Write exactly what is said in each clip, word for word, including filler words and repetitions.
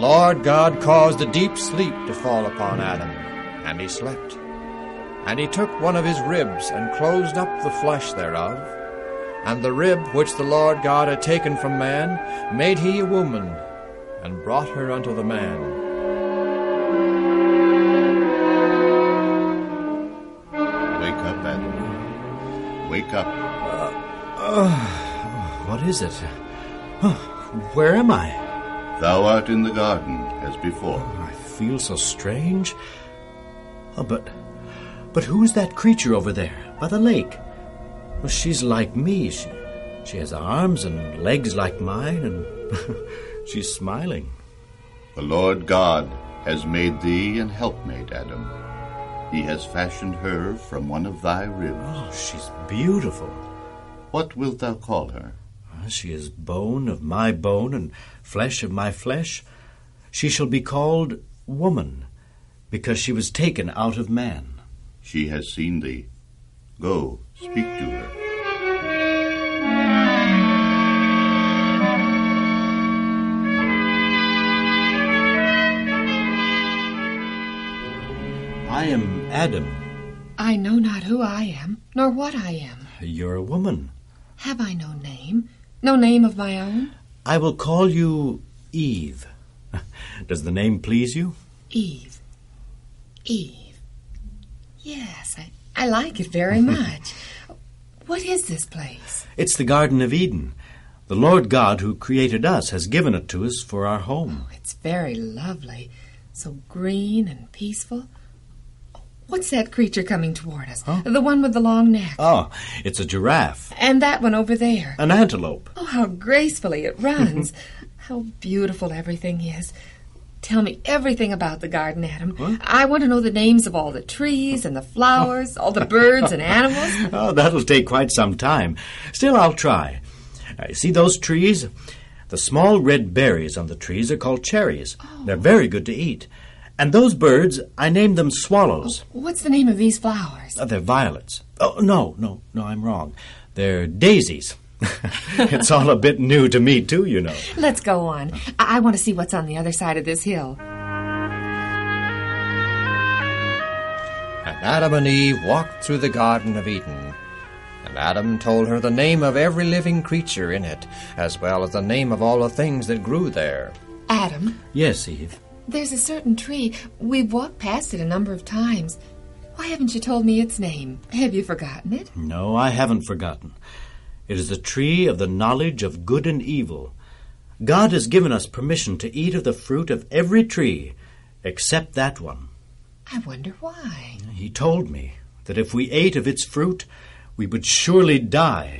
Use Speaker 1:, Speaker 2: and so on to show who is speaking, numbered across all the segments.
Speaker 1: Lord God caused a deep sleep to fall upon Adam, and he slept. And he took one of his ribs, and closed up the flesh thereof. And the rib which the Lord God had taken from man made he a woman, and brought her unto the man.
Speaker 2: Wake up, Adam. Wake up.
Speaker 3: Uh, uh, what is it? Uh, where am I?
Speaker 2: Thou art in the garden, as before.
Speaker 3: Oh, I feel so strange. Oh, but, but who is that creature over there, by the lake? Well, she's like me. She, she has arms and legs like mine, and she's smiling.
Speaker 2: The Lord God has made thee an helpmate, Adam. He has fashioned her from one of thy ribs.
Speaker 3: Oh, she's beautiful.
Speaker 2: What wilt thou call her?
Speaker 3: She is bone of my bone and flesh of my flesh. She shall be called woman, because she was taken out of man.
Speaker 2: She has seen thee. Go, speak to her.
Speaker 3: I am Adam.
Speaker 4: I know not who I am, nor what I am.
Speaker 3: You're a woman.
Speaker 4: Have I no name? No name of my own?
Speaker 3: I will call you Eve. Does the name please you?
Speaker 4: Eve. Eve. Yes, I, I like it very much. What is this place?
Speaker 3: It's the Garden of Eden. The Lord God who created us has given it to us for our home.
Speaker 4: Oh, it's very lovely. So green and peaceful. What's that creature coming toward us?
Speaker 3: Huh?
Speaker 4: The one with the long neck.
Speaker 3: Oh, it's a giraffe.
Speaker 4: And that one over there.
Speaker 3: An antelope.
Speaker 4: Oh, how gracefully it runs. How beautiful everything is. Tell me everything about the garden, Adam.
Speaker 3: What?
Speaker 4: I want to know the names of all the trees and the flowers, all the birds and animals.
Speaker 3: Oh, that'll take quite some time. Still, I'll try. Uh, see those trees? The small red berries on the trees are called cherries.
Speaker 4: Oh.
Speaker 3: They're very good to eat. And those birds, I named them swallows.
Speaker 4: Oh, what's the name of these flowers?
Speaker 3: Uh, they're violets. Oh, no, no, no, I'm wrong. They're daisies. It's all a bit new to me, too, you know.
Speaker 4: Let's go on. I, I want to see what's on the other side of this hill.
Speaker 1: And Adam and Eve walked through the Garden of Eden. And Adam told her the name of every living creature in it, as well as the name of all the things that grew there.
Speaker 4: Adam?
Speaker 3: Yes, Eve?
Speaker 4: There's a certain tree. We've walked past it a number of times. Why haven't you told me its name? Have you forgotten it?
Speaker 3: No, I haven't forgotten. It is the tree of the knowledge of good and evil. God has given us permission to eat of the fruit of every tree, except that one.
Speaker 4: I wonder why.
Speaker 3: He told me that if we ate of its fruit, we would surely die.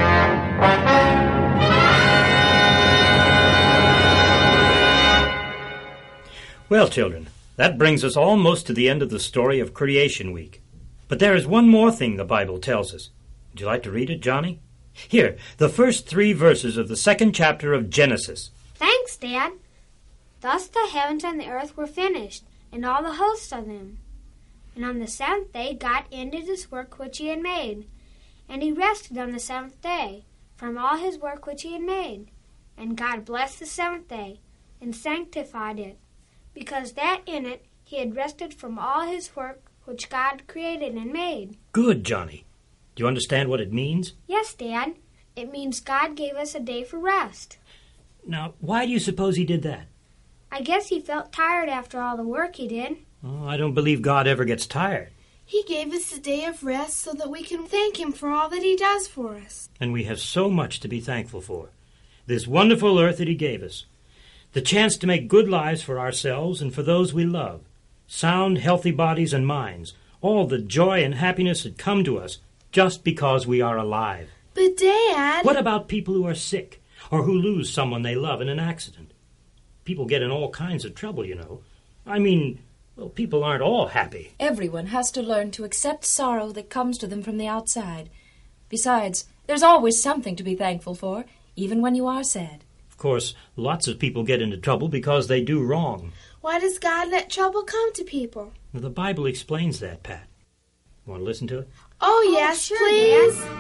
Speaker 5: Well, children, that brings us almost to the end of the story of Creation Week. But there is one more thing the Bible tells us. Would you like to read it, Johnny? Here, the first three verses of the second chapter of Genesis.
Speaker 6: Thanks, Dad. Thus the heavens and the earth were finished, and all the hosts of them. And on the seventh day God ended his work which he had made. And he rested on the seventh day from all his work which he had made. And God blessed the seventh day, and sanctified it, because that in it he had rested from all his work which God created and made.
Speaker 5: Good, Johnny. Do you understand what it means?
Speaker 6: Yes, Dad. It means God gave us a day for rest.
Speaker 5: Now, why do you suppose he did that?
Speaker 6: I guess he felt tired after all the work he did.
Speaker 5: Oh, I don't believe God ever gets tired.
Speaker 7: He gave us a day of rest so that we can thank him for all that he does for us.
Speaker 5: And we have so much to be thankful for. This wonderful earth that he gave us. The chance to make good lives for ourselves and for those we love. Sound, healthy bodies and minds. All the joy and happiness that come to us just because we are alive.
Speaker 7: But, Dad...
Speaker 5: What about people who are sick or who lose someone they love in an accident? People get in all kinds of trouble, you know. I mean, well, people aren't all happy.
Speaker 8: Everyone has to learn to accept sorrow that comes to them from the outside. Besides, there's always something to be thankful for, even when you are sad.
Speaker 5: Of course, lots of people get into trouble because they do wrong.
Speaker 7: Why does God let trouble come to people?
Speaker 5: Now, the Bible explains that, Pat. Want to listen to it?
Speaker 7: Oh, yes,
Speaker 6: oh, sure,
Speaker 7: please.
Speaker 6: Dad.